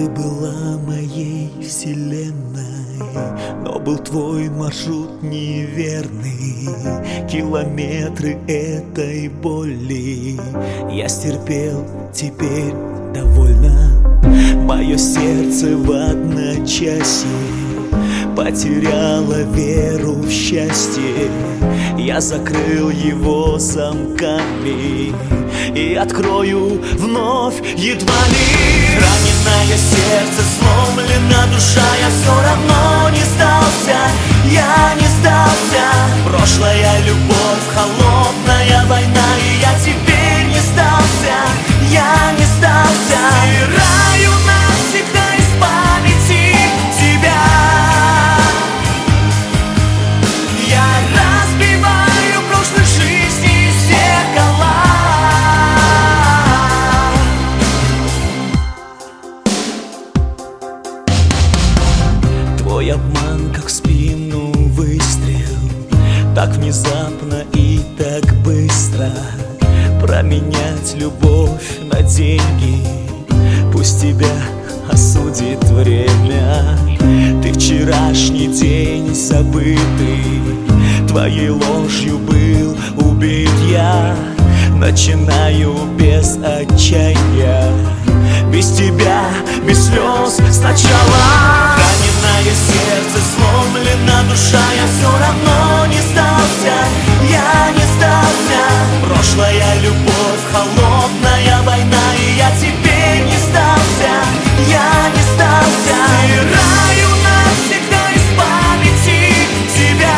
Ты была моей вселенной, но был твой маршрут неверный. Километры этой боли я стерпел, теперь довольно. Мое сердце в одночасье потеряло веру в счастье. Я закрыл его замками и открою вновь едва ли. Раненое сердце, сломлена душа, я все равно не сдался, я не сдался. Прошлая любовь, холодная война, и я теперь не сдался, я не сдался. Стираю навсегда из памяти тебя. Я разбиваю прошлой жизни зеркала. Твой обман, как в спину выстрел, так внезапно и так быстро. Променять любовь на деньги, пусть тебя осудит время. Ты вчерашний день забытый, твоей ложью был убит я. Начинаю без отчаяния, без тебя, без слез сначала. Раненое сердце, сломлена душа, я все равно не сдался, я не сдался. Прошлая любовь, холодная война, и я теперь не сдался, я не сдался. Стираю навсегда из памяти тебя.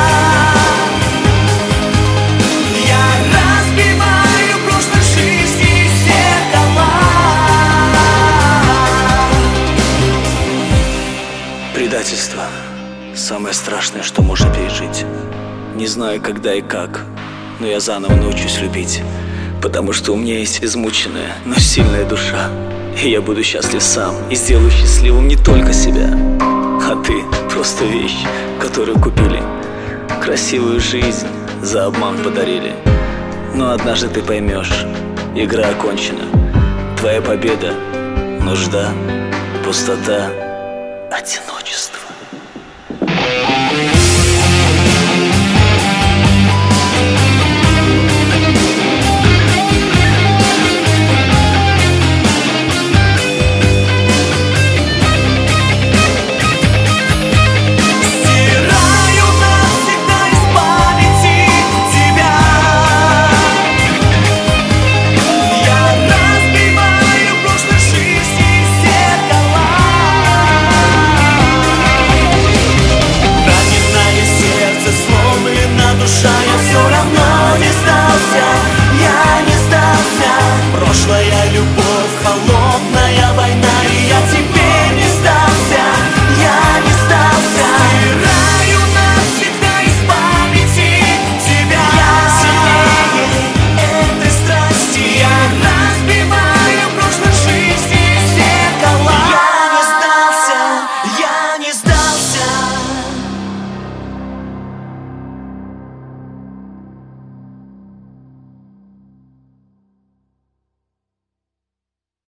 Я разбиваю прошлой жизни зеркала. Предательство – самое страшное, что можно пережить. Не знаю, когда и как, но я заново научусь любить, потому что у меня есть измученная, но сильная душа. И я буду счастлив сам, и сделаю счастливым не только себя. А ты – просто вещь, которую купили. Красивую жизнь за обман подарили. Но однажды ты поймешь, игра окончена. Твоя победа – нужда, пустота, одиночество.